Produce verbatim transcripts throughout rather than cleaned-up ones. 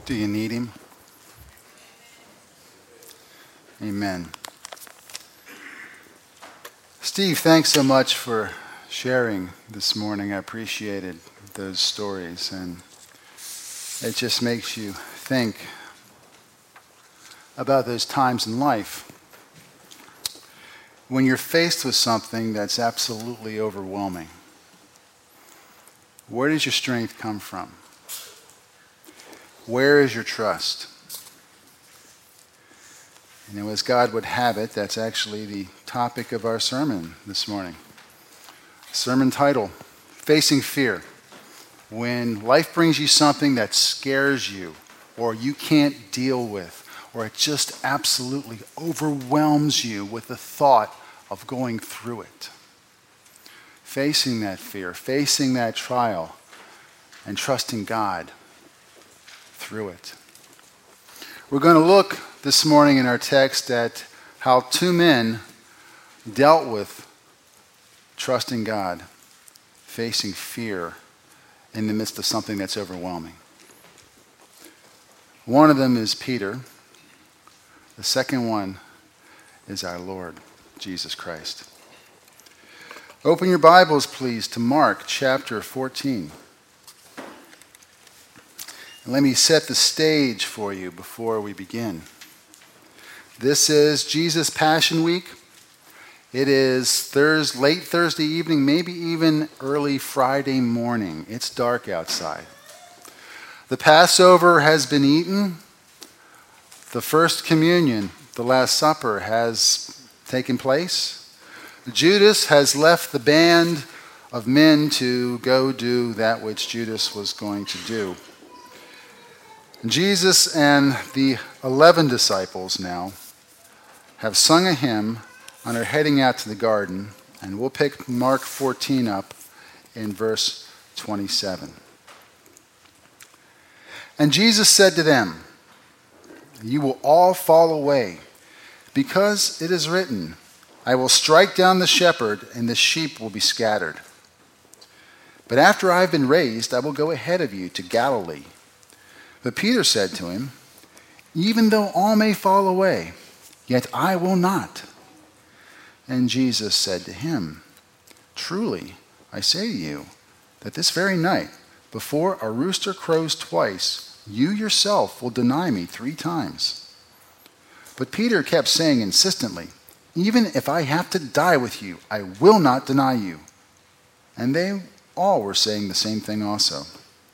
Do you need him? Amen. Steve, thanks so much for sharing this morning. I appreciated those stories, and it just makes you think about those times in life when you're faced with something that's absolutely overwhelming. Where does your strength come from? Where is your trust? You know, as God would have it, that's actually the topic of our sermon this morning. Sermon title, Facing Fear. When life brings you something that scares you, or you can't deal with, or it just absolutely overwhelms you with the thought of going through it. Facing that fear, facing that trial, and trusting God through it. We're going to look this morning in our text at how two men dealt with trusting God, facing fear in the midst of something that's overwhelming. One of them is Peter. The second one is our Lord, Jesus Christ. Open your Bibles, please, to Mark chapter fourteen. And let me set the stage for you before we begin. This is Jesus Passion Week. It is Thursday, late Thursday evening, maybe even early Friday morning. It's dark outside. The Passover has been eaten. The First Communion, the Last Supper, has taken place. Judas has left the band of men to go do that which Judas was going to do. Jesus and the eleven disciples now have sung a hymn and are heading out to the garden, and we'll pick Mark fourteen up in verse twenty-seven. And Jesus said to them, "You will all fall away, because it is written, I will strike down the shepherd, and the sheep will be scattered. But after I have been raised, I will go ahead of you to Galilee." But Peter said to him, "Even though all may fall away, yet I will not." And Jesus said to him, "Truly, I say to you, that this very night, before a rooster crows twice, you yourself will deny me three times." But Peter kept saying insistently, "Even if I have to die with you, I will not deny you." And they all were saying the same thing also.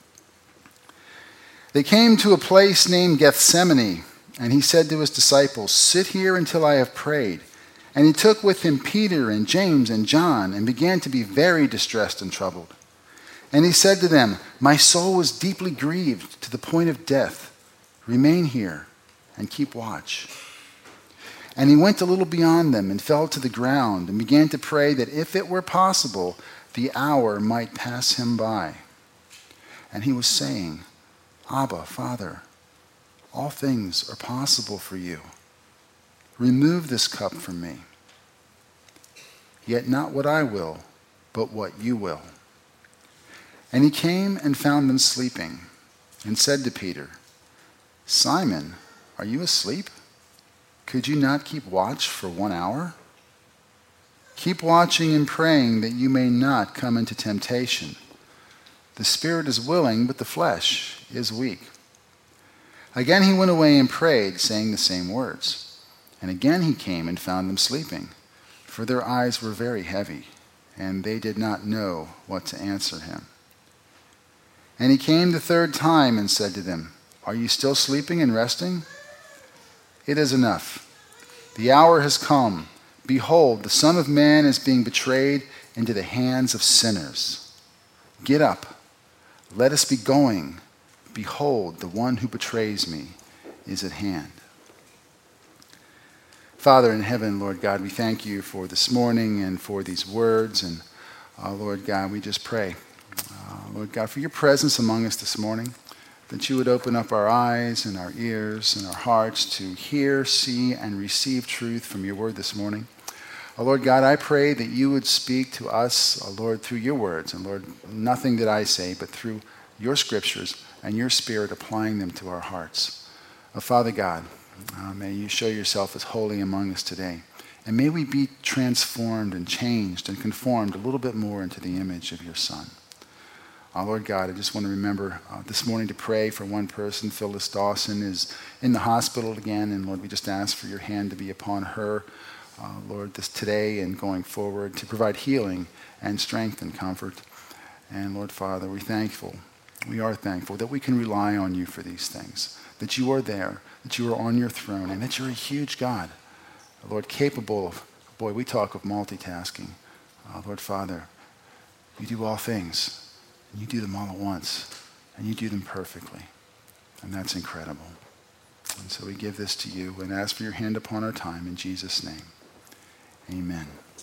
They came to a place named Gethsemane, and he said to his disciples, "Sit here until I have prayed." And he took with him Peter and James and John, and began to be very distressed and troubled. And he said to them, "My soul is deeply grieved to the point of death. Remain here and keep watch." And he went a little beyond them and fell to the ground and began to pray that if it were possible, the hour might pass him by. And he was saying, "Abba, Father, all things are possible for you. Remove this cup from me. Yet not what I will, but what you will." And he came and found them sleeping, and said to Peter, "Simon, are you asleep? Could you not keep watch for one hour? Keep watching and praying that you may not come into temptation. The spirit is willing, but the flesh is weak." Again he went away and prayed, saying the same words. And again he came and found them sleeping, for their eyes were very heavy, and they did not know what to answer him. And he came the third time and said to them, "Are you still sleeping and resting? It is enough. The hour has come. Behold, the Son of Man is being betrayed into the hands of sinners. Get up. Let us be going. Behold, the one who betrays me is at hand." Father in heaven, Lord God, we thank you for this morning and for these words. And uh, Lord God, we just pray, uh, Lord God, for your presence among us this morning, that you would open up our eyes and our ears and our hearts to hear, see, and receive truth from your word this morning. Oh, Lord God, I pray that you would speak to us, oh, Lord, through your words. And Lord, nothing that I say, but through your scriptures and your Spirit applying them to our hearts. Oh, Father God, uh, may you show yourself as holy among us today. And may we be transformed and changed and conformed a little bit more into the image of your Son. Oh, Lord God, I just want to remember uh, this morning to pray for one person. Phyllis Dawson is in the hospital again, and Lord, we just ask for your hand to be upon her, uh, Lord, this today and going forward to provide healing and strength and comfort. And Lord Father, we're thankful, we are thankful that we can rely on you for these things, that you are there, that you are on your throne, and that you're a huge God, Lord, capable of, boy, we talk of multitasking. Uh, Lord Father, you do all things. And you do them all at once, and you do them perfectly. And that's incredible. And so we give this to you and ask for your hand upon our time in Jesus' name. Amen.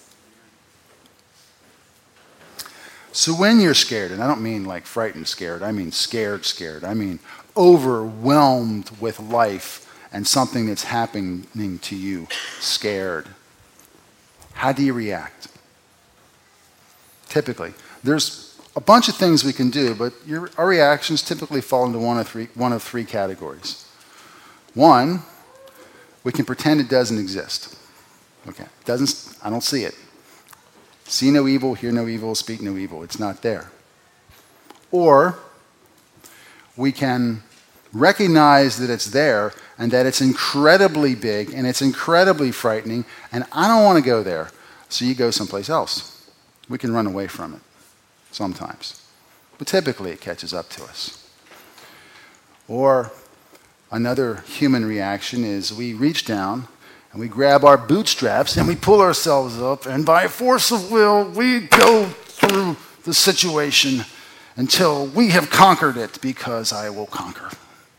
So when you're scared, and I don't mean like frightened scared, I mean scared scared. I mean overwhelmed with life and something that's happening to you, scared. How do you react? Typically, there's a bunch of things we can do, but your, our reactions typically fall into one of three, one of three categories. One, we can pretend it doesn't exist. Okay, doesn't. I don't see it. See no evil, hear no evil, speak no evil. It's not there. Or we can recognize that it's there and that it's incredibly big and it's incredibly frightening, and I don't want to go there. So you go someplace else. We can run away from it. Sometimes. But typically it catches up to us. Or another human reaction is we reach down and we grab our bootstraps and we pull ourselves up, and by force of will we go through the situation until we have conquered it, because I will conquer.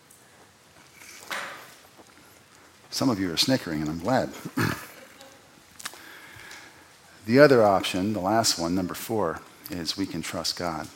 Some of you are snickering, and I'm glad. The other option, the last one, number four, is we can trust God.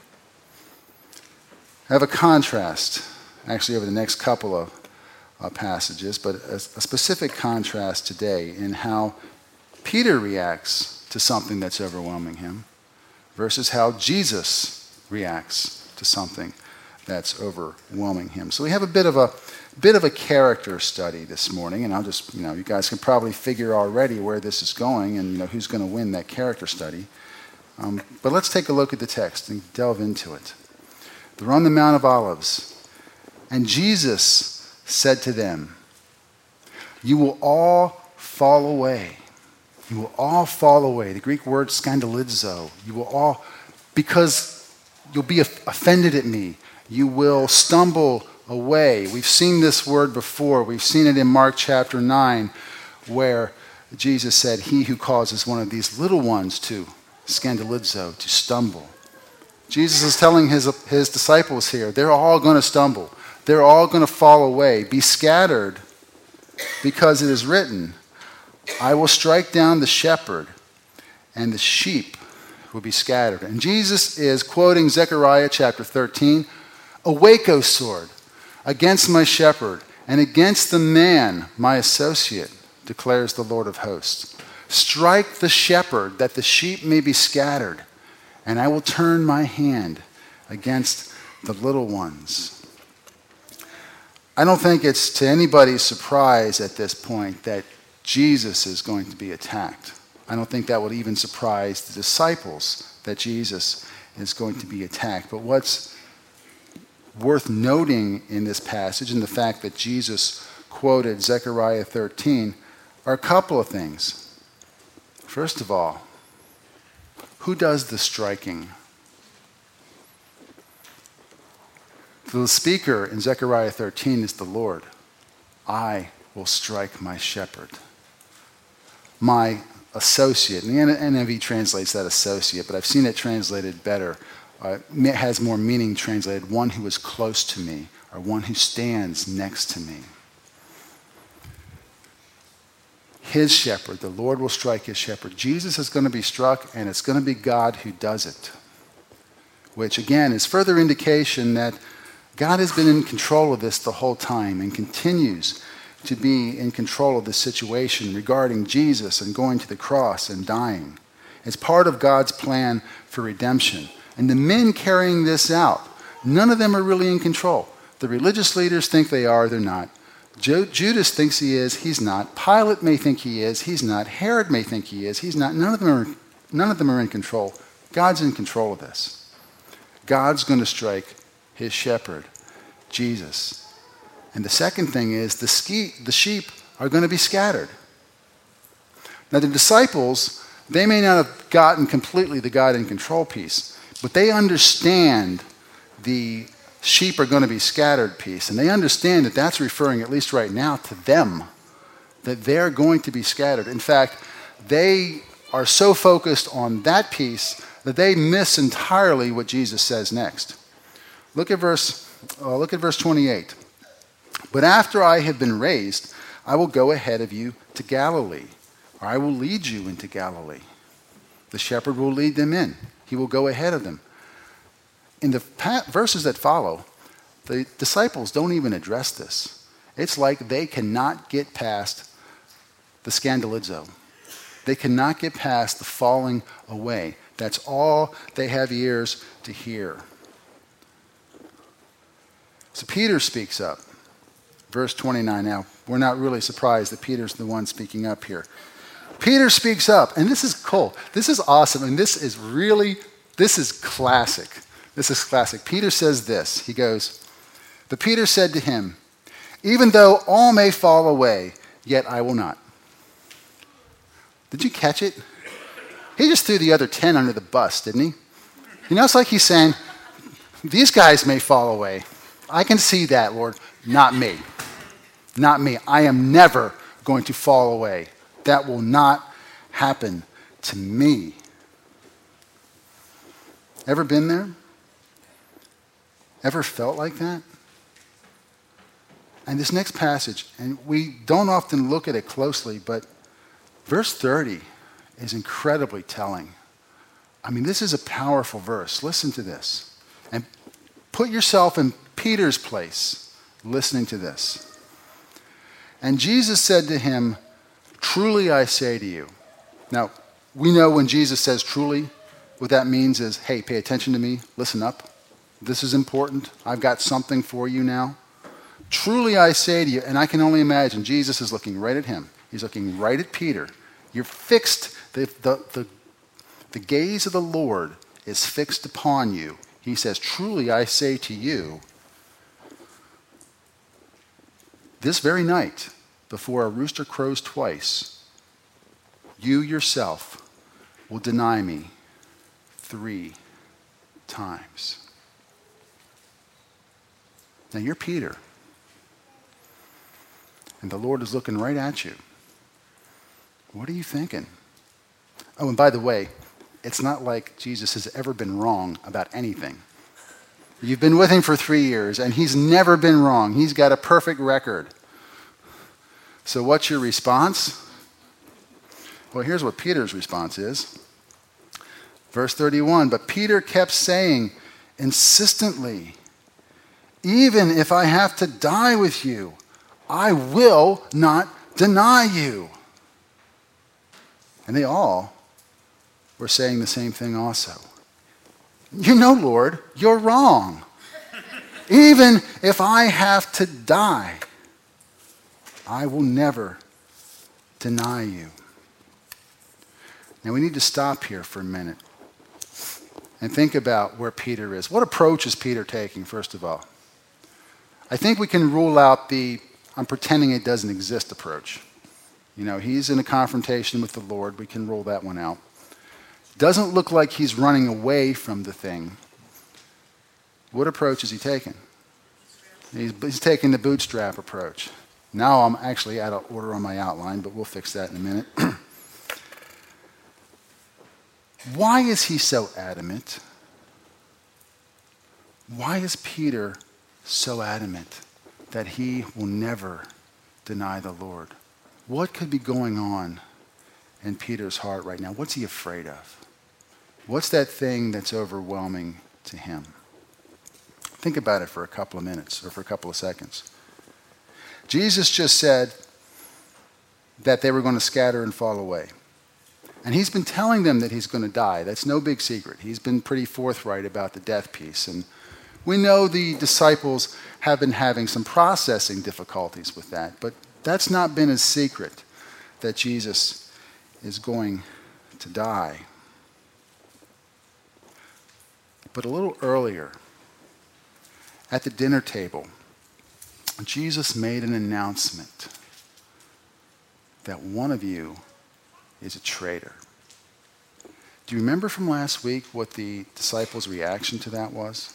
I have a contrast, actually over the next couple of uh, passages, but a, a specific contrast today in how Peter reacts to something that's overwhelming him versus how Jesus reacts to something that's overwhelming him. So we have a bit of a bit of a character study this morning, and I'll just, you know, you guys can probably figure already where this is going and, you know, who's going to win that character study. Um, but let's take a look at the text and delve into it. They're on the Mount of Olives, and Jesus said to them, "You will all fall away. You will all fall away." The Greek word scandalizo. You will all, because you'll be offended at me. You will stumble away. We've seen this word before. We've seen it in Mark chapter nine, where Jesus said, "He who causes one of these little ones to scandalizo, to stumble." Jesus is telling his, his disciples here, they're all going to stumble. They're all going to fall away, be scattered, because it is written, "I will strike down the shepherd, and the sheep will be scattered." And Jesus is quoting Zechariah chapter thirteen, "Awake, O sword, against my shepherd, and against the man, my associate, declares the Lord of hosts. Strike the shepherd, that the sheep may be scattered, and I will turn my hand against the little ones." I don't think it's to anybody's surprise at this point that Jesus is going to be attacked. I don't think that would even surprise the disciples that Jesus is going to be attacked. But what's worth noting in this passage, and the fact that Jesus quoted Zechariah thirteen, are a couple of things. First of all, who does the striking? The speaker in Zechariah thirteen is the Lord. "I will strike my shepherd." My associate, and the N I V translates that associate, but I've seen it translated better. Uh, it has more meaning translated, one who is close to me, or one who stands next to me. His shepherd, the Lord will strike his shepherd. Jesus is going to be struck, and it's going to be God who does it. Which, again, is further indication that God has been in control of this the whole time and continues to be in control of this situation regarding Jesus and going to the cross and dying. It's part of God's plan for redemption. And the men carrying this out, None of them are really in control. The religious leaders think they are, they're not. Jo- Judas thinks he is, he's not. Pilate may think he is, he's not. Herod may think he is, he's not. None of them are, none of them are in control. God's in control of this. God's going to strike his shepherd, Jesus. And the second thing is the, ski, the sheep are going to be scattered. Now the disciples, they may not have gotten completely the God in control piece, but they understand the sheep are going to be scattered piece. And they understand that that's referring, at least right now, to them, that they're going to be scattered. In fact, they are so focused on that piece that they miss entirely what Jesus says next. Look at verse, uh, look at verse twenty-eight. But after I have been raised, I will go ahead of you to Galilee, or I will lead you into Galilee. The shepherd will lead them in. He will go ahead of them. In the verses that follow, the disciples don't even address this. It's like they cannot get past the scandalizo. They cannot get past the falling away. That's all they have ears to hear. So Peter speaks up. Verse twenty-nine. Now, we're not really surprised that Peter's the one speaking up here. Peter speaks up, and this is cool. This is awesome, and this is really, this is classic. This is classic. Peter says this. He goes, but Peter said to him, even though all may fall away, yet I will not. Did you catch it? He just threw the other ten under the bus, didn't he? You know, it's like he's saying, these guys may fall away. I can see that, Lord. Not me. Not me. I am never going to fall away. That will not happen to me. Ever been there? Ever felt like that? And this next passage, and we don't often look at it closely, but verse thirty is incredibly telling. I mean, this is a powerful verse. Listen to this. And put yourself in Peter's place listening to this. And Jesus said to him, truly I say to you. Now, we know when Jesus says truly, what that means is, hey, pay attention to me, listen up. This is important. I've got something for you now. Truly I say to you, and I can only imagine Jesus is looking right at him. He's looking right at Peter. You're fixed. The, the, the, the gaze of the Lord is fixed upon you. He says, truly I say to you, this very night, before a rooster crows twice, you yourself will deny me three times. Now you're Peter. And the Lord is looking right at you. What are you thinking? Oh, and by the way, it's not like Jesus has ever been wrong about anything. You've been with him for three years, and he's never been wrong. He's got a perfect record. So what's your response? Well, here's what Peter's response is. Verse thirty-one, but Peter kept saying insistently, even if I have to die with you, I will not deny you. And they all were saying the same thing also. You know, Lord, you're wrong. Even if I have to die, I will never deny you. Now we need to stop here for a minute and think about where Peter is. What approach is Peter taking, first of all? I think we can rule out the I'm pretending it doesn't exist approach. You know, he's in a confrontation with the Lord. We can rule that one out. Doesn't look like he's running away from the thing. What approach is he taking? He's, he's taking the bootstrap approach. Now I'm actually out of order on my outline, but we'll fix that in a minute. Why is he so adamant? Why is Peter so adamant that he will never deny the Lord? What could be going on in Peter's heart right now? What's he afraid of? What's that thing that's overwhelming to him? Think about it for a couple of minutes or for a couple of seconds. Jesus just said that they were going to scatter and fall away. And he's been telling them that he's going to die. That's no big secret. He's been pretty forthright about the death piece. And We know the disciples have been having some processing difficulties with that, but that's not been a secret that Jesus is going to die. But a little earlier, at the dinner table, Jesus made an announcement that one of you is a traitor. Do you remember from last week what the disciples' reaction to that was?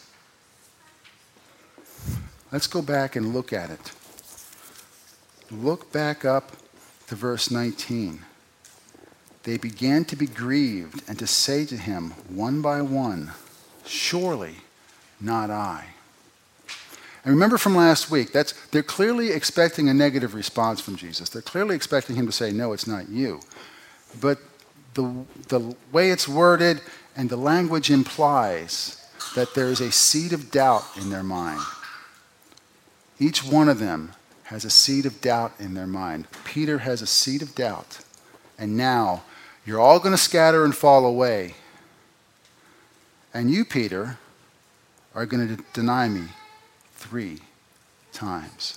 Let's go back and look at it. Look back up to verse nineteen. They began to be grieved and to say to him one by one, "Surely not I." And remember from last week, that's they're clearly expecting a negative response from Jesus. They're clearly expecting him to say, "No, it's not you." But the, the way it's worded and the language implies that there is a seed of doubt in their mind. Each one of them has a seed of doubt in their mind. Peter has a seed of doubt. And now, you're all going to scatter and fall away. And you, Peter, are going to deny me three times.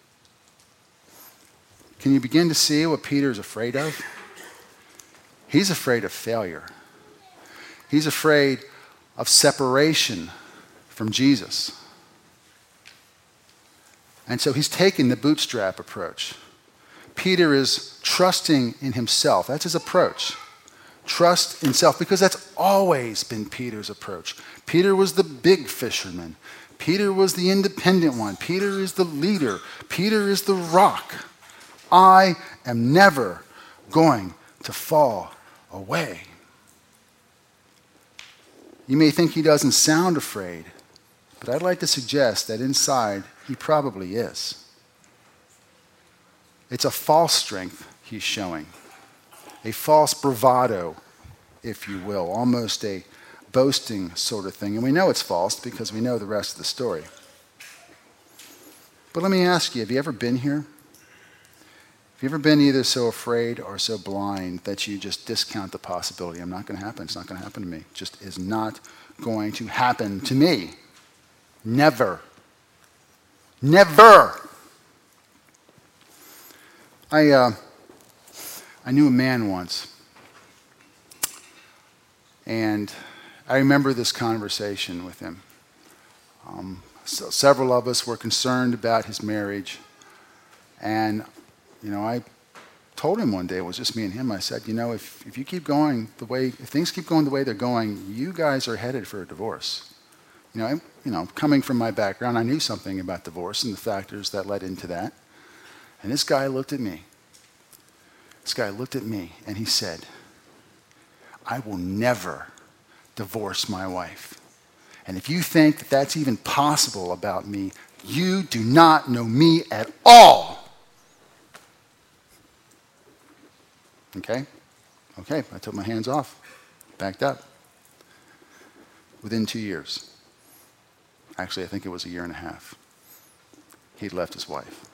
Can you begin to see what Peter is afraid of? He's afraid of failure. He's afraid of separation from Jesus. And so he's taking the bootstrap approach. Peter is trusting in himself. That's his approach. Trust in self, because that's always been Peter's approach. Peter was the big fisherman. Peter was the independent one. Peter is the leader. Peter is the rock. I am never going to fall away. You may think he doesn't sound afraid, but I'd like to suggest that inside he probably is. It's a false strength he's showing, a false bravado, if you will, almost a boasting sort of thing. And we know it's false because we know the rest of the story. But let me ask you, have you ever been here? Have you ever been either so afraid or so blind that you just discount the possibility? I'm not going to happen. It's not going to happen to me. It just is not going to happen to me. Never. Never. I uh, I knew a man once, and I remember this conversation with him. Um, so several of us were concerned about his marriage, and you know, I told him one day, it was just me and him, I said, you know, if, if you keep going the way, if things keep going the way they're going, you guys are headed for a divorce. You know, I, you know, coming from my background, I knew something about divorce and the factors that led into that. And this guy looked at me. This guy looked at me and he said, I will never divorce my wife. And if you think that that's even possible about me, you do not know me at all. Okay? Okay, I took my hands off, backed up. Within two years, actually I think it was a year and a half, he'd left his wife.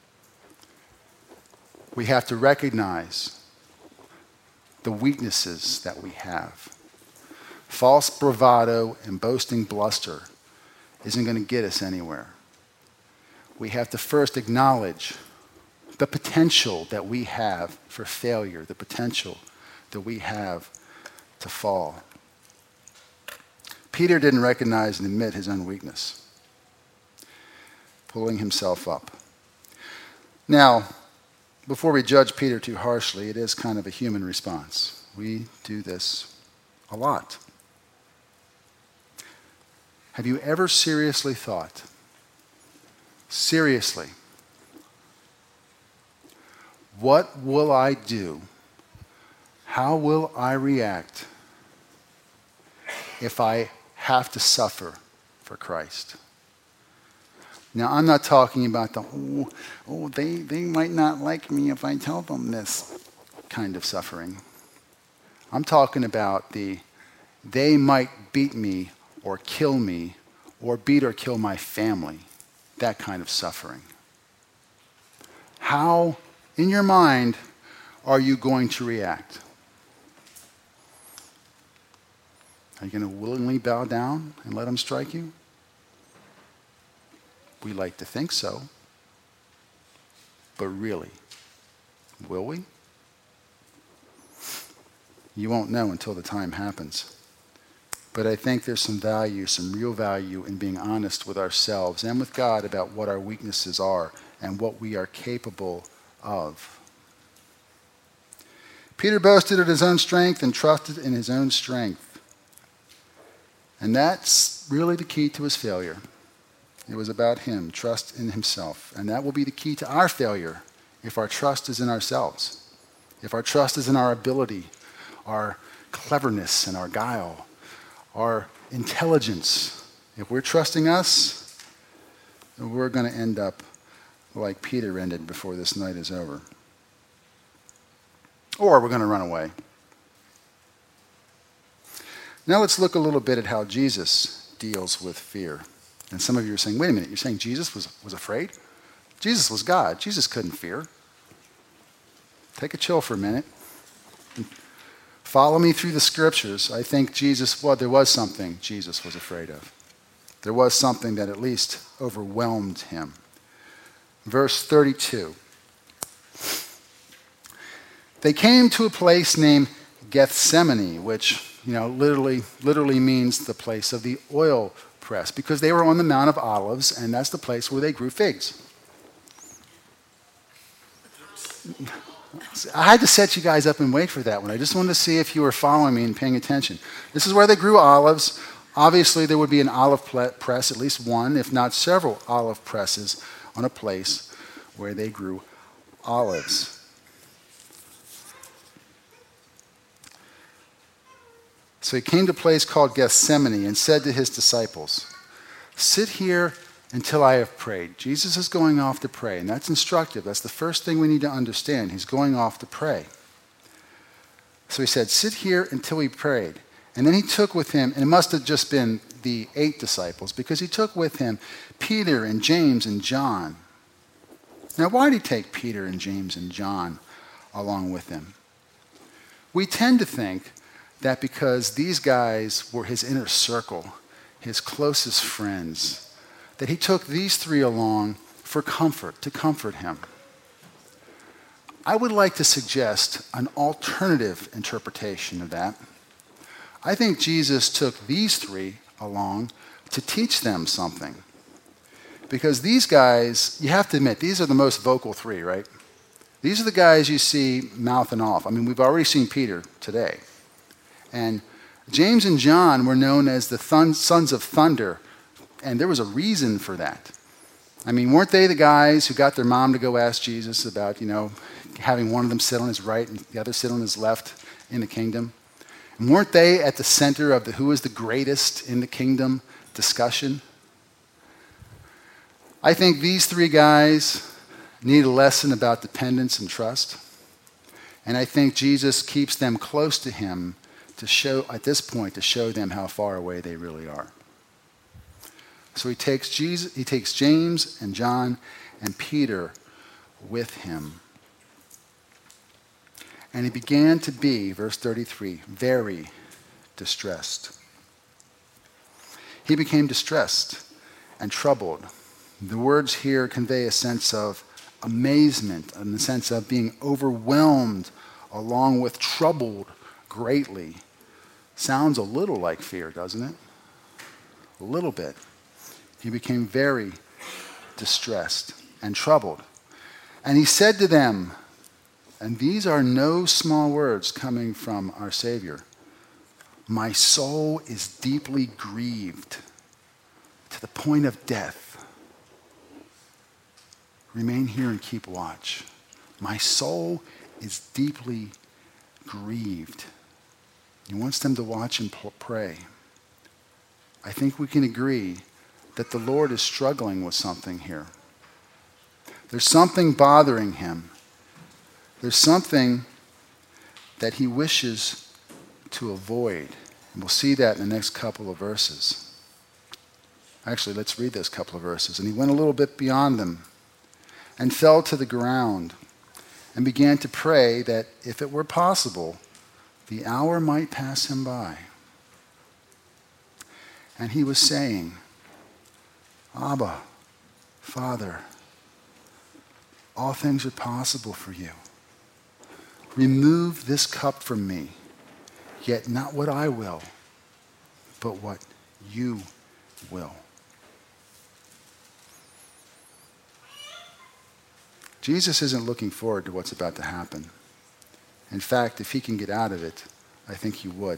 We have to recognize the weaknesses that we have. False bravado and boasting bluster isn't going to get us anywhere. We have to first acknowledge the potential that we have for failure, the potential that we have to fall. Peter didn't recognize and admit his own weakness, pulling himself up. Now, before we judge Peter too harshly, it is kind of a human response. We do this a lot. Have you ever seriously thought, seriously, what will I do? How will I react if I have to suffer for Christ? Now, I'm not talking about the, oh, oh they, they might not like me if I tell them this kind of suffering. I'm talking about the, they might beat me or kill me or beat or kill my family, that kind of suffering. How, in your mind, are you going to react? Are you going to willingly bow down and let them strike you? We like to think so. But really, will we? You won't know until the time happens. But I think there's some value, some real value in being honest with ourselves and with God about what our weaknesses are and what we are capable of. Peter boasted of his own strength and trusted in his own strength. And that's really the key to his failure. It was about him, trust in himself. And that will be the key to our failure if our trust is in ourselves, if our trust is in our ability, our cleverness and our guile, our intelligence. If we're trusting us, we're going to end up like Peter ended before this night is over. Or we're going to run away. Now let's look a little bit at how Jesus deals with fear. And some of you are saying, wait a minute, you're saying Jesus was, was afraid? Jesus was God. Jesus couldn't fear. Take a chill for a minute. Follow me through the scriptures. I think Jesus, well, there was something Jesus was afraid of. There was something that at least overwhelmed him. Verse thirty-two. They came to a place named Gethsemane, which, you know, literally, literally means the place of the oil press, because they were on the Mount of Olives, and that's the place where they grew figs. I had to set you guys up and wait for that one. I just wanted to see if you were following me and paying attention. This is where they grew olives. Obviously, there would be an olive press, at least one, if not several olive presses on a place where they grew olives. So he came to a place called Gethsemane and said to his disciples, "Sit here until I have prayed." Jesus is going off to pray, and that's instructive. That's the first thing we need to understand. He's going off to pray. So he said, "Sit here until he prayed." And then he took with him, and it must have just been the eight disciples, because he took with him Peter and James and John. Now, why did he take Peter and James and John along with him? We tend to think that because these guys were his inner circle, his closest friends, that he took these three along for comfort, to comfort him. I would like to suggest an alternative interpretation of that. I think Jesus took these three along to teach them something. Because these guys, you have to admit, these are the most vocal three, right? These are the guys you see mouthing off. I mean, we've already seen Peter today. And James and John were known as the thun- sons of thunder. And there was a reason for that. I mean, weren't they the guys who got their mom to go ask Jesus about, you know, having one of them sit on his right and the other sit on his left in the kingdom? And weren't they at the center of the who is the greatest in the kingdom discussion? I think these three guys need a lesson about dependence and trust. And I think Jesus keeps them close to him to show, at this point, to show them how far away they really are. So he takes Jesus, he takes James and John and Peter with him. And he began to be, verse thirty-three, very distressed. He became distressed and troubled. The words here convey a sense of amazement, and the sense of being overwhelmed along with troubled greatly. Sounds a little like fear, doesn't it? A little bit. He became very distressed and troubled. And he said to them, and these are no small words coming from our Savior, "My soul is deeply grieved to the point of death. Remain here and keep watch. My soul is deeply grieved." He wants them to watch and pray. I think we can agree that the Lord is struggling with something here. There's something bothering him. There's something that he wishes to avoid. And we'll see that in the next couple of verses. Actually, let's read those couple of verses. "And he went a little bit beyond them and fell to the ground and began to pray that if it were possible, the hour might pass him by. And he was saying, 'Abba, Father, all things are possible for you. Remove this cup from me, yet not what I will, but what you will. Jesus isn't looking forward to what's about to happen. In fact, if he can get out of it, I think he would.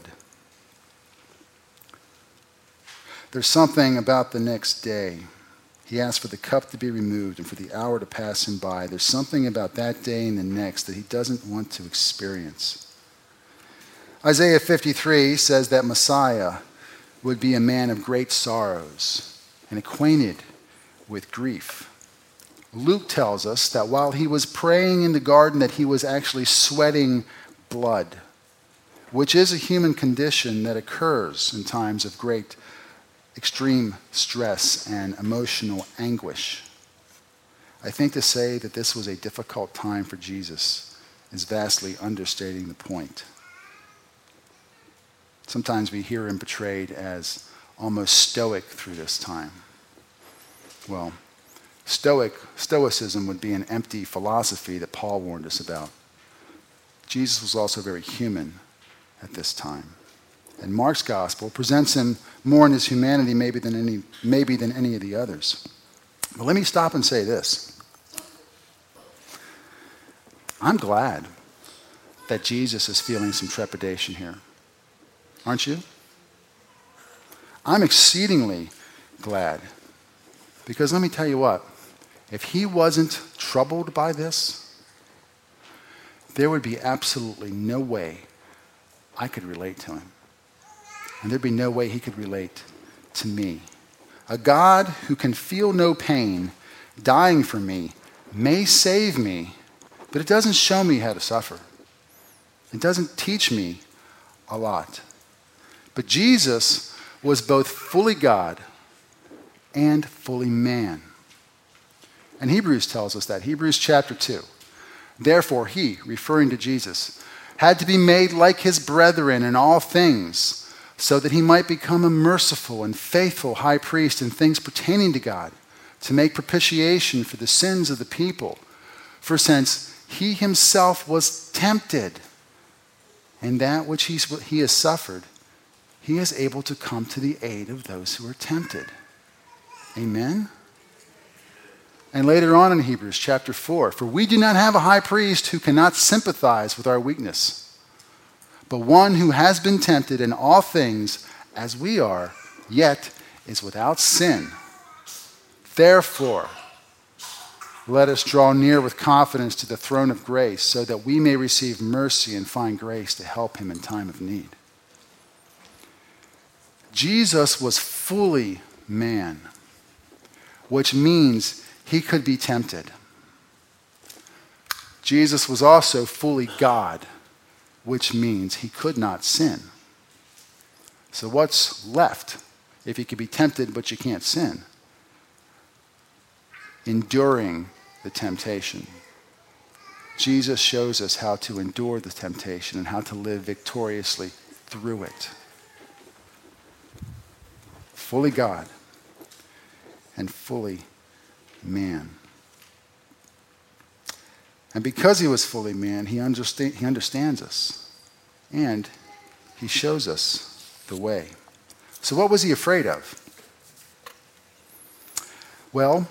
There's something about the next day. He asked for the cup to be removed and for the hour to pass him by. There's something about that day and the next that he doesn't want to experience. Isaiah fifty-three says that Messiah would be a man of great sorrows and acquainted with grief. Luke tells us that while he was praying in the garden that he was actually sweating blood, which is a human condition that occurs in times of great extreme stress and emotional anguish. I think to say that this was a difficult time for Jesus is vastly understating the point. Sometimes we hear him portrayed as almost stoic through this time. Well, stoic, stoicism would be an empty philosophy that Paul warned us about. Jesus was also very human at this time. And Mark's gospel presents him more in his humanity maybe than any, maybe than any of the others. But let me stop and say this. I'm glad that Jesus is feeling some trepidation here. Aren't you? I'm exceedingly glad. Because let me tell you what, if he wasn't troubled by this, there would be absolutely no way I could relate to him. And there'd be no way he could relate to me. A God who can feel no pain, dying for me, may save me, but it doesn't show me how to suffer. It doesn't teach me a lot. But Jesus was both fully God and fully man. And Hebrews tells us that. Hebrews chapter two. Therefore he, referring to Jesus, had to be made like his brethren in all things, so that he might become a merciful and faithful high priest in things pertaining to God, to make propitiation for the sins of the people. For since he himself was tempted in that which he, he has suffered, he is able to come to the aid of those who are tempted. Amen? And later on in Hebrews chapter four, for we do not have a high priest who cannot sympathize with our weakness, but one who has been tempted in all things as we are, yet is without sin. Therefore, let us draw near with confidence to the throne of grace, so that we may receive mercy and find grace to help him in time of need. Jesus was fully man, which means he could be tempted. Jesus was also fully God, which means he could not sin. So what's left if you could be tempted but you can't sin? Enduring the temptation. Jesus shows us how to endure the temptation and how to live victoriously through it. Fully God and fully man. And because he was fully man, he, understand, he understands us. And he shows us the way. So what was he afraid of? Well,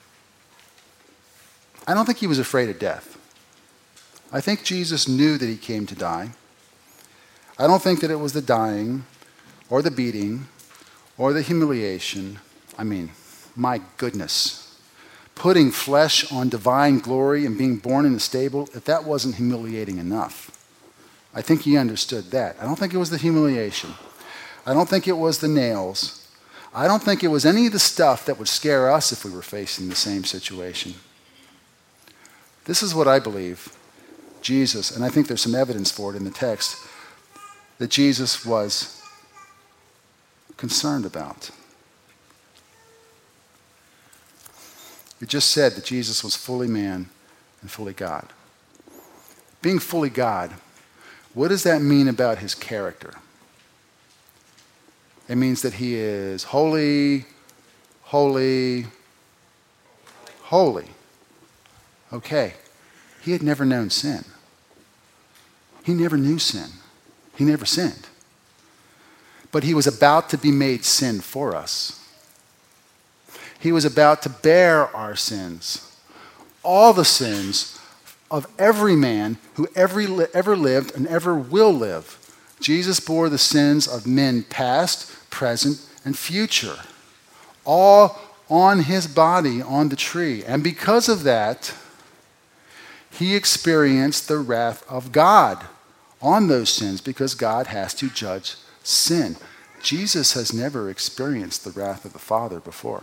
I don't think he was afraid of death. I think Jesus knew that he came to die. I don't think that it was the dying or the beating or the humiliation. I mean, my goodness. Putting flesh on divine glory and being born in a stable, if that wasn't humiliating enough. I think he understood that. I don't think it was the humiliation. I don't think it was the nails. I don't think it was any of the stuff that would scare us if we were facing the same situation. This is what I believe Jesus, and I think there's some evidence for it in the text, that Jesus was concerned about. It just said that Jesus was fully man and fully God. Being fully God, what does that mean about his character? It means that he is holy, holy, holy. Okay, he had never known sin. He never knew sin. He never sinned. But he was about to be made sin for us. He was about to bear our sins, all the sins of every man who ever, ever lived and ever will live. Jesus bore the sins of men past, present, and future, all on his body on the tree. And because of that, he experienced the wrath of God on those sins because God has to judge sin. Jesus has never experienced the wrath of the Father before.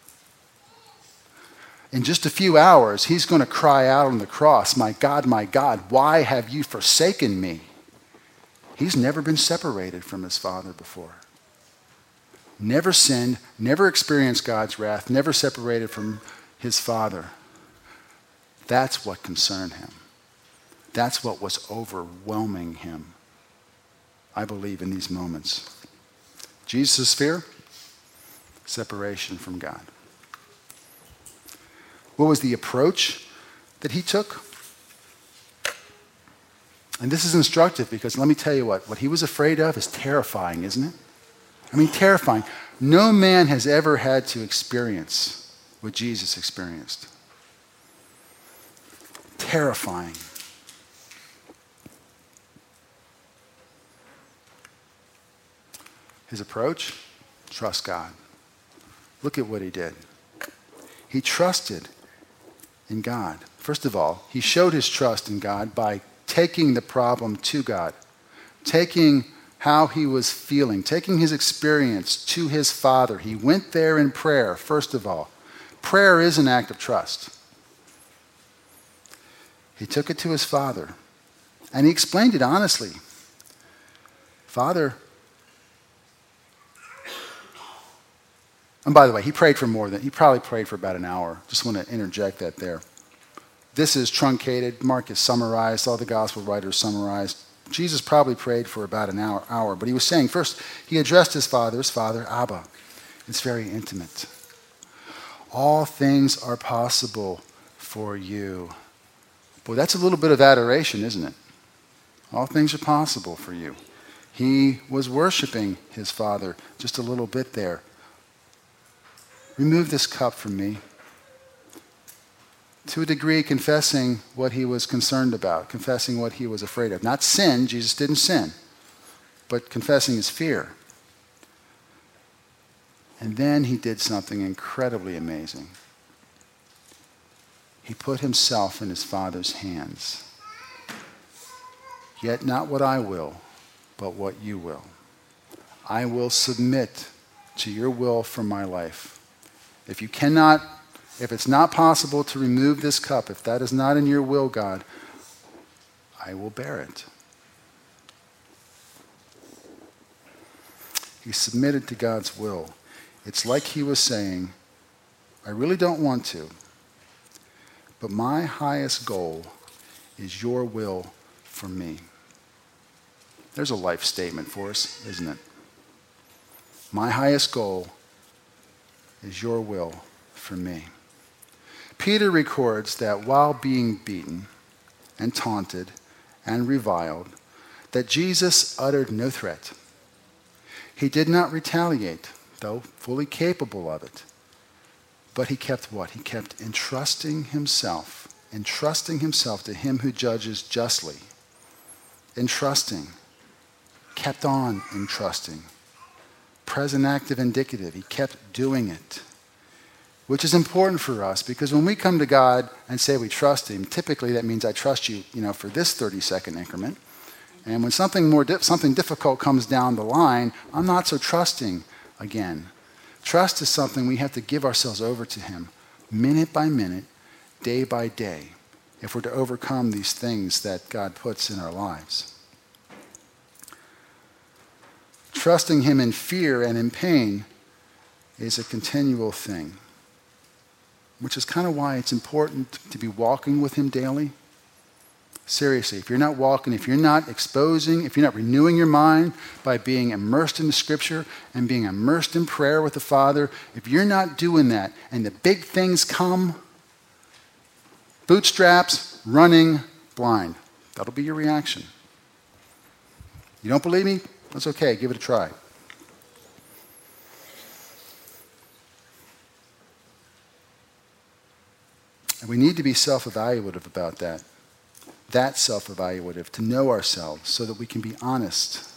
In just a few hours, he's going to cry out on the cross, "My God, my God, why have you forsaken me?" He's never been separated from his Father before. Never sinned, never experienced God's wrath, never separated from his Father. That's what concerned him. That's what was overwhelming him, I believe, in these moments. Jesus' fear? Separation from God. What was the approach that he took? And this is instructive because let me tell you what, what he was afraid of is terrifying, isn't it? I mean, terrifying. No man has ever had to experience what Jesus experienced. Terrifying. His approach? Trust God. Look at what he did. He trusted in God. First of all, he showed his trust in God by taking the problem to God, taking how he was feeling, taking his experience to his Father. He went there in prayer, first of all. Prayer is an act of trust. He took it to his Father, and he explained it honestly. Father, and by the way, he prayed for more than, he probably prayed for about an hour. Just want to interject that there. This is truncated. Mark is summarized. All the gospel writers summarized. Jesus probably prayed for about an hour, hour. But he was saying, first, he addressed his Father, his Father, Abba. It's very intimate. All things are possible for you. Boy, that's a little bit of adoration, isn't it? All things are possible for you. He was worshiping his Father just a little bit there. Remove this cup from me. To a degree, confessing what he was concerned about, confessing what he was afraid of. Not sin, Jesus didn't sin, but confessing his fear. And then he did something incredibly amazing. He put himself in his Father's hands. Yet not what I will, but what you will. I will submit to your will for my life. If you cannot If it's not possible to remove this cup, if that is not in your will, God, I will bear it. He submitted to God's will. It's like he was saying, I really don't want to, but my highest goal is your will for me. There's a life statement for us, isn't it? My highest goal is your will for me. Peter records that while being beaten and taunted and reviled, that Jesus uttered no threat. He did not retaliate, though fully capable of it. But he kept what? He kept entrusting himself, entrusting himself to him who judges justly. Entrusting, kept on entrusting. Present active indicative, he kept doing it. Which is important for us because when we come to God and say we trust him, typically that means I trust you, you know, for this thirty-second increment. And when something more di- something difficult comes down the line, I'm not so trusting again. Trust is something we have to give ourselves over to him minute by minute, day by day, if we're to overcome these things that God puts in our lives. Trusting him in fear and in pain is a continual thing. Which is kind of why it's important to be walking with him daily. Seriously, if you're not walking, if you're not exposing, if you're not renewing your mind by being immersed in the Scripture and being immersed in prayer with the Father, if you're not doing that and the big things come, bootstraps, running, blind. That'll be your reaction. You don't believe me? That's okay. Give it a try. And we need to be self-evaluative about that. That self-evaluative, to know ourselves so that we can be honest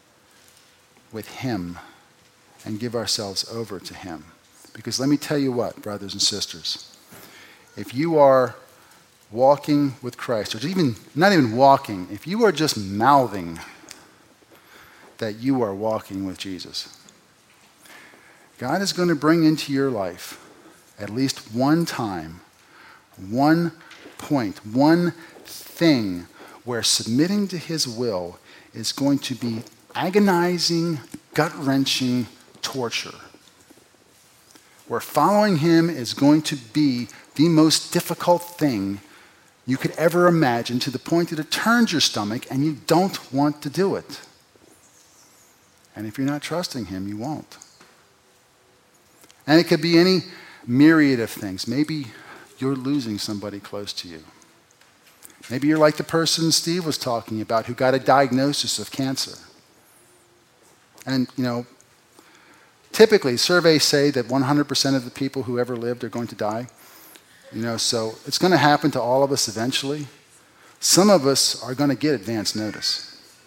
with him and give ourselves over to him. Because let me tell you what, brothers and sisters, if you are walking with Christ, or even not even walking, if you are just mouthing that you are walking with Jesus, God is going to bring into your life at least one time, one point, one thing where submitting to his will is going to be agonizing, gut-wrenching torture. Where following him is going to be the most difficult thing you could ever imagine, to the point that it turns your stomach and you don't want to do it. And if you're not trusting him, you won't. And it could be any myriad of things. Maybe you're losing somebody close to you. Maybe you're like the person Steve was talking about who got a diagnosis of cancer. And, you know, typically surveys say that one hundred percent of the people who ever lived are going to die. You know, so it's going to happen to all of us eventually. Some of us are going to get advance notice.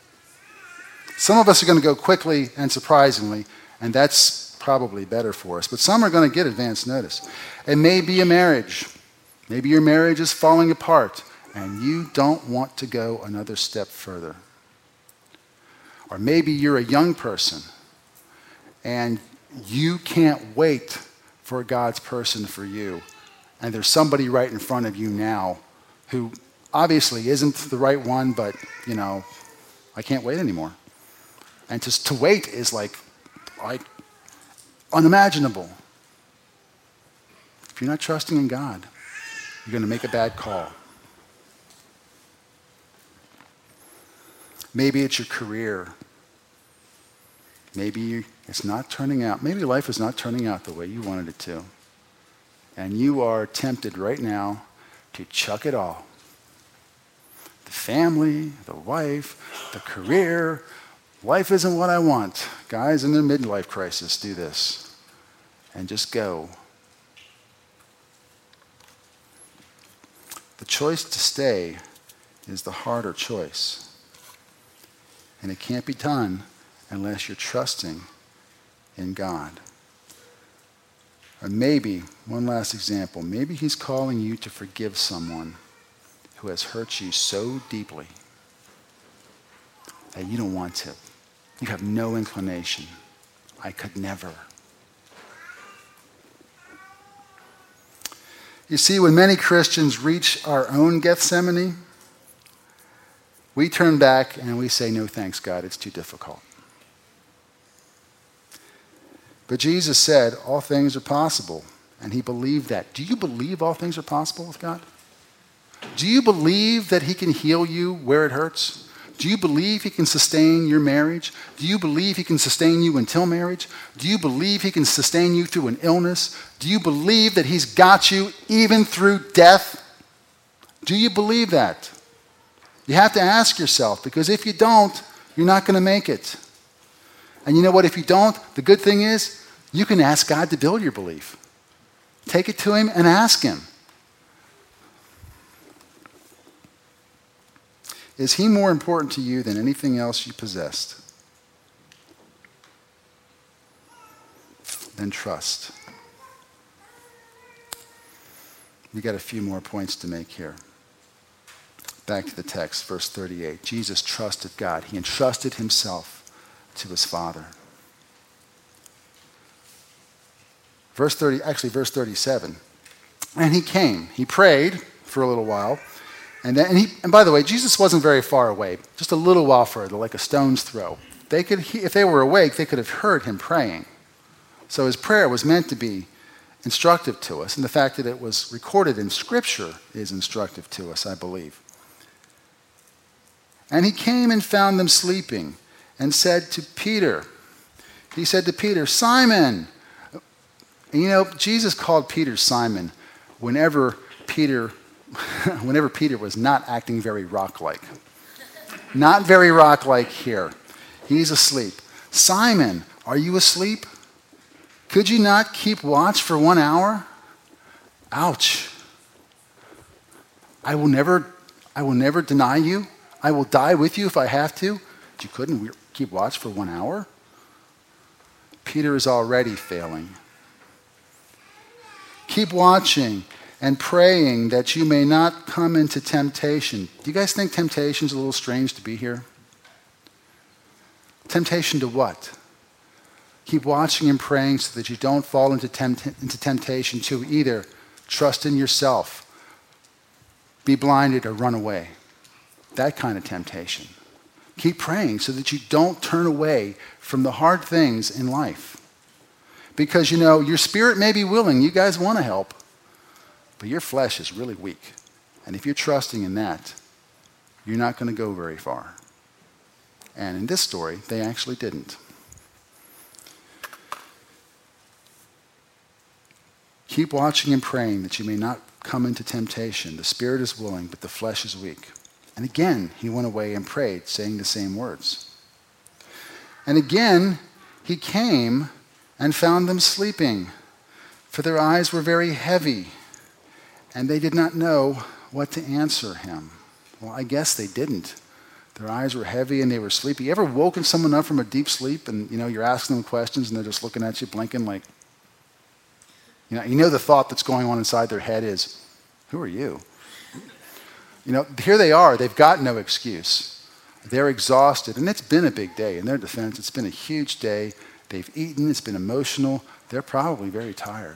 Some of us are going to go quickly and surprisingly, and that's probably better for us. But some are going to get advance notice. It may be a marriage. Maybe your marriage is falling apart, and you don't want to go another step further. Or maybe you're a young person, and you can't wait for God's person for you. And there's somebody right in front of you now who obviously isn't the right one, but, you know, I can't wait anymore. And just to wait is like, like unimaginable. If you're not trusting in God, you're going to make a bad call. Maybe it's your career. Maybe it's not turning out. Maybe life is not turning out the way you wanted it to. And you are tempted right now to chuck it all. The family, the wife, the career. Life isn't what I want. Guys in their midlife crisis do this. And just go. The choice to stay is the harder choice. And it can't be done unless you're trusting in God. Or maybe, one last example, maybe he's calling you to forgive someone who has hurt you so deeply that you don't want to. You have no inclination. I could never. You see, when many Christians reach our own Gethsemane, we turn back and we say, no thanks, God, it's too difficult. But Jesus said, all things are possible. And he believed that. Do you believe all things are possible with God? Do you believe that he can heal you where it hurts? Do you believe he can sustain your marriage? Do you believe he can sustain you until marriage? Do you believe he can sustain you through an illness? Do you believe that he's got you even through death? Do you believe that? You have to ask yourself, because if you don't, you're not going to make it. And you know what? If you don't, the good thing is you can ask God to build your belief. Take it to him and ask him. Is he more important to you than anything else you possessed? Then trust. We got a few more points to make here. Back to the text, verse thirty-eight. Jesus trusted God. He entrusted himself to his Father. Verse thirty, actually verse thirty-seven. And he came. He prayed for a little while. And then, and, he, and by the way, Jesus wasn't very far away, just a little while further, like a stone's throw. They could, if they were awake, they could have heard him praying. So his prayer was meant to be instructive to us, and the fact that it was recorded in Scripture is instructive to us, I believe. And he came and found them sleeping, and said to Peter, he said to Peter, Simon. And you know, Jesus called Peter Simon whenever Peter whenever Peter was not acting very rock-like. Not very rock-like here. He's asleep. Simon, are you asleep? Could you not keep watch for one hour? Ouch. I will never, I will never deny you. I will die with you if I have to. But you couldn't keep watch for one hour? Peter is already failing. Keep watching and praying that you may not come into temptation. Do you guys think temptation is a little strange to be here? Temptation to what? Keep watching and praying so that you don't fall into, tempt- into temptation to either trust in yourself, be blinded, or run away. That kind of temptation. Keep praying so that you don't turn away from the hard things in life. Because, you know, your spirit may be willing. You guys want to help. But your flesh is really weak. And if you're trusting in that, you're not going to go very far. And in this story, they actually didn't. Keep watching and praying that you may not come into temptation. The spirit is willing, but the flesh is weak. And again, he went away and prayed, saying the same words. And again, he came and found them sleeping, for their eyes were very heavy, and they did not know what to answer him. Well, I guess they didn't. Their eyes were heavy and they were sleepy. You ever woken someone up from a deep sleep and, you know, you're asking them questions and they're just looking at you, blinking like, you know, you know the thought that's going on inside their head is, who are you? You know, here they are. They've got no excuse. They're exhausted, and it's been a big day. In their defense, it's been a huge day. They've eaten. It's been emotional. They're probably very tired.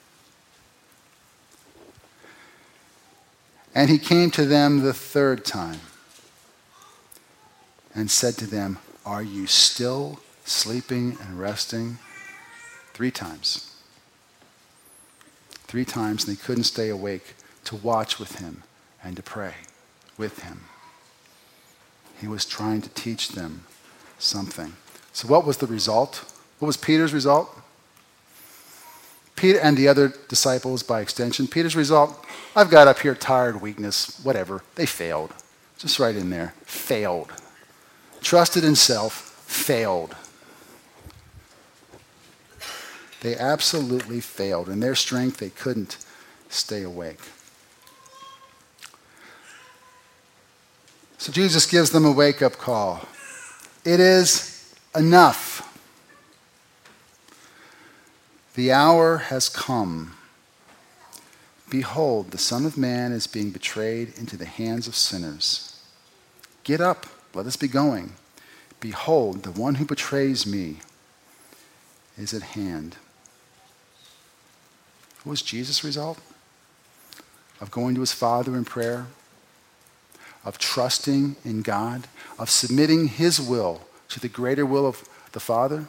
And he came to them the third time and said to them, are you still sleeping and resting? Three times. Three times, and they couldn't stay awake to watch with him and to pray with him. He was trying to teach them something. So what was the result? What was Peter's result? Peter and the other disciples, by extension, Peter's result, I've got up here tired, weakness, whatever. They failed. Just right in there. Failed. Trusted in self. Failed. They absolutely failed. In their strength, they couldn't stay awake. So Jesus gives them a wake-up call. It is enough. The hour has come. Behold, the Son of Man is being betrayed into the hands of sinners. Get up, let us be going. Behold, the one who betrays me is at hand. What was Jesus' result? Of going to his Father in prayer, of trusting in God, of submitting his will to the greater will of the Father?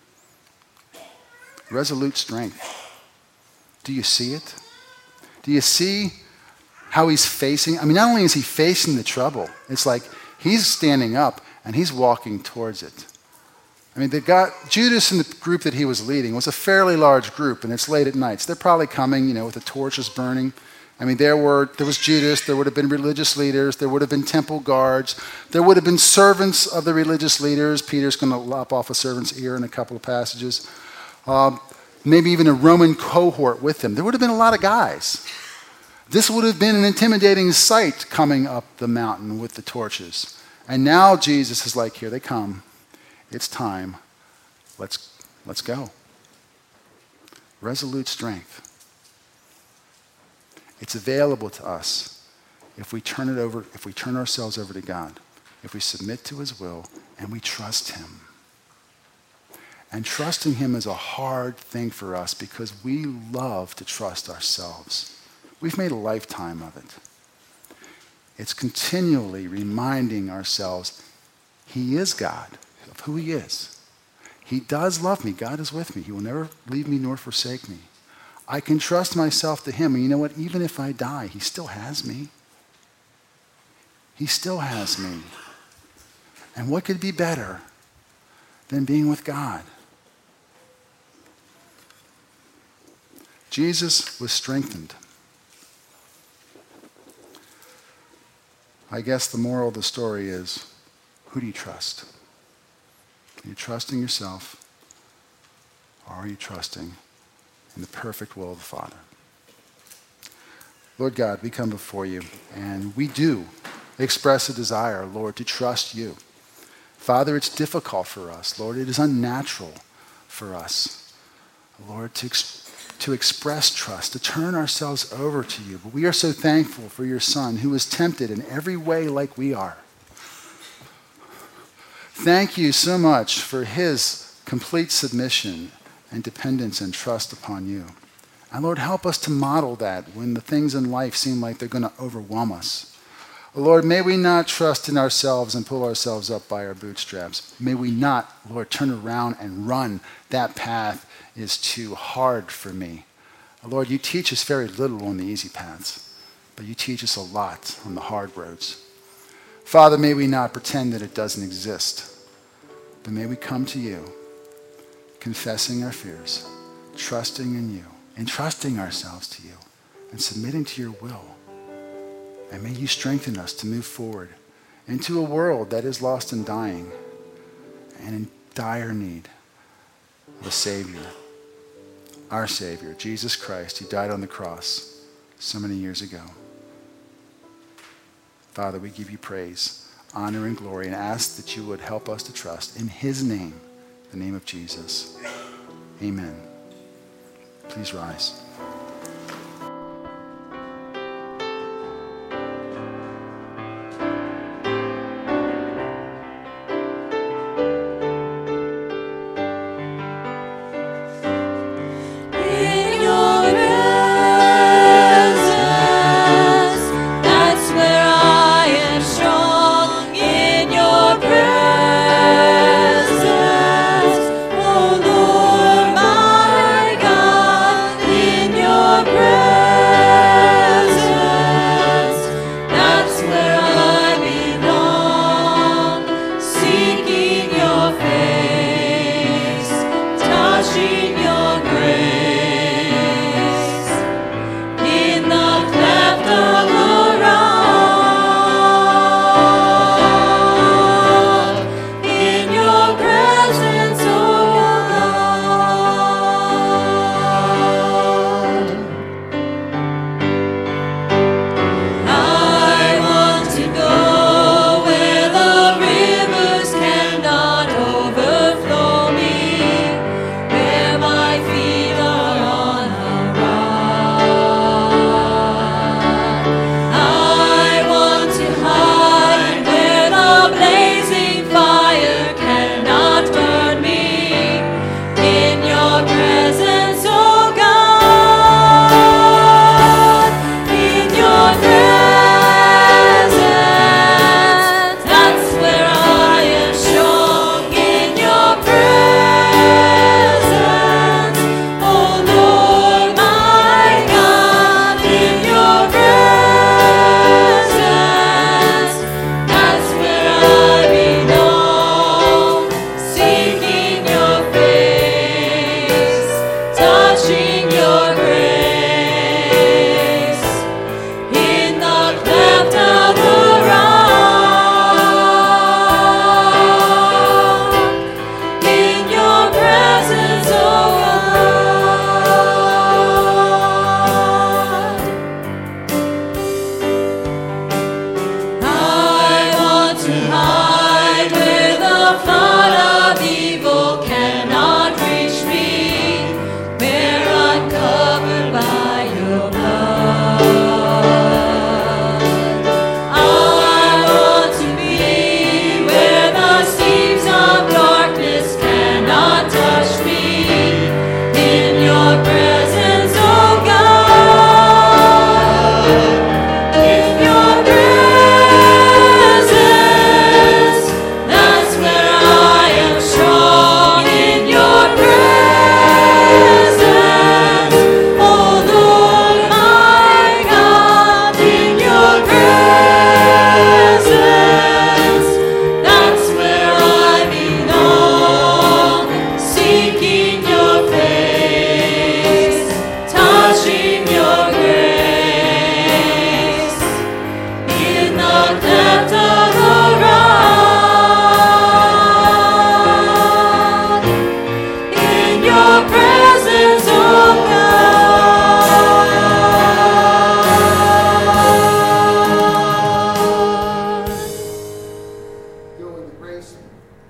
Resolute strength. Do you see it? Do you see how he's facing? I mean, not only is he facing the trouble, it's like he's standing up and he's walking towards it. I mean, they got Judas and the group that he was leading was a fairly large group, and it's late at night. So they're probably coming, you know, with the torches burning. I mean, there were there was Judas, there would have been religious leaders, there would have been temple guards, there would have been servants of the religious leaders. Peter's going to lop off a servant's ear in a couple of passages. Um, maybe even a Roman cohort with them. There would have been a lot of guys. This would have been an intimidating sight coming up the mountain with the torches. And now Jesus is like, here they come. It's time. Let's, let's go. Resolute strength. It's available to us if we turn it over, if we turn ourselves over to God, if we submit to his will and we trust him. And trusting him is a hard thing for us because we love to trust ourselves. We've made a lifetime of it. It's continually reminding ourselves he is God, of who he is. He does love me. God is with me. He will never leave me nor forsake me. I can trust myself to him. And you know what? Even if I die, he still has me. He still has me. And what could be better than being with God? Jesus was strengthened. I guess the moral of the story is, who do you trust? Are you trusting yourself, or are you trusting in the perfect will of the Father? Lord God, we come before you, and we do express a desire, Lord, to trust you. Father, it's difficult for us. Lord, it is unnatural for us, Lord, to, ex- to express trust, to turn ourselves over to you. But we are so thankful for your Son, who was tempted in every way like we are. Thank you so much for his complete submission and dependence and trust upon you. And Lord, help us to model that when the things in life seem like they're going to overwhelm us. Lord, may we not trust in ourselves and pull ourselves up by our bootstraps. May we not, Lord, turn around and run. That path is too hard for me. Lord, you teach us very little on the easy paths, but you teach us a lot on the hard roads. Father, may we not pretend that it doesn't exist, but may we come to you, confessing our fears, trusting in you, entrusting ourselves to you, and submitting to your will. And may you strengthen us to move forward into a world that is lost and dying and in dire need of a Savior, our Savior, Jesus Christ, who died on the cross so many years ago. Father, we give you praise, honor, and glory, and ask that you would help us to trust in his name, the name of Jesus. Amen. Please rise. In your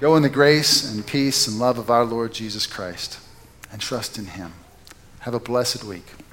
Go in the grace and peace and love of our Lord Jesus Christ and trust in him. Have a blessed week.